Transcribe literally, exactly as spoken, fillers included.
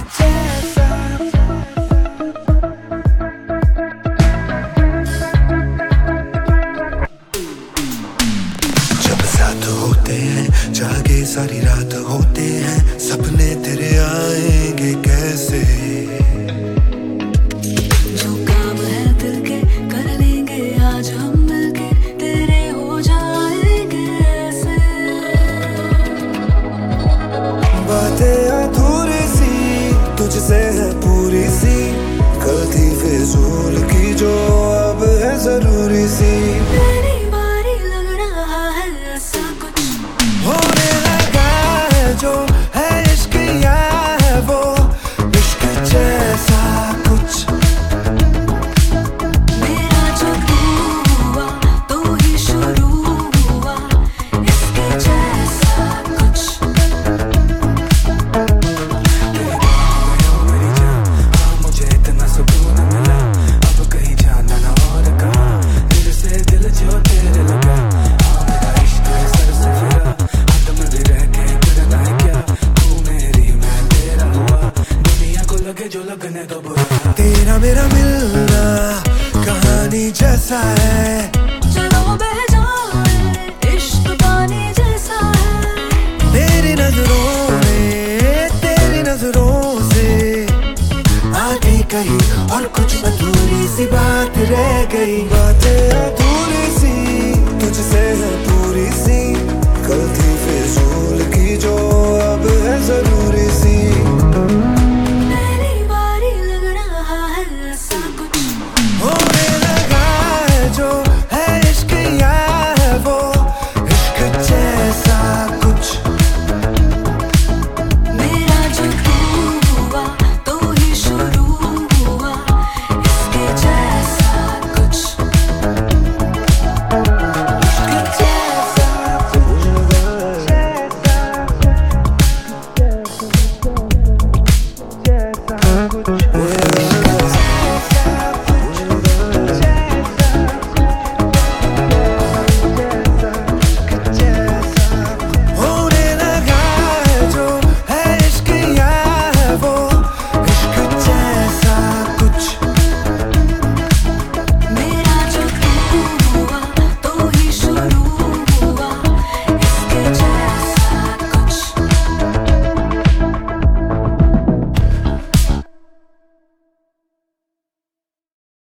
जैसा। जब साथ होते हैं जागे सारी रात होते हैं, सपने तेरे आएंगे कैसे। जो काम है दिल के कर लेंगे आज हम मिलके, तेरे हो जाएंगे ऐसे। बातें अधूरी सी तुझसे है पूरी सी, कल थी फिजूल की जो अब है जरूरी सी। तेरी बारी लग रहा है ऐसा कुछ होने लगा है जो है इश्क या है वो इश्क जैसा कुछ। मेरा जो हुआ तो ही शुरू हुआ इसके जैसा कुछ। मुझे इतना सुकून मिला, अब कहीं जाना ना और कहाँ, दिल से दिल जो तेरे लगा। हाँ मेरा इश्क है सर से फिरा, अंत में भी रह के करना है क्या, तू मेरी मैं तेरा हुआ, दुनिया को लगे जो लगने तो बुरा। तेरा मेरा मिलना कहानी जैसा है,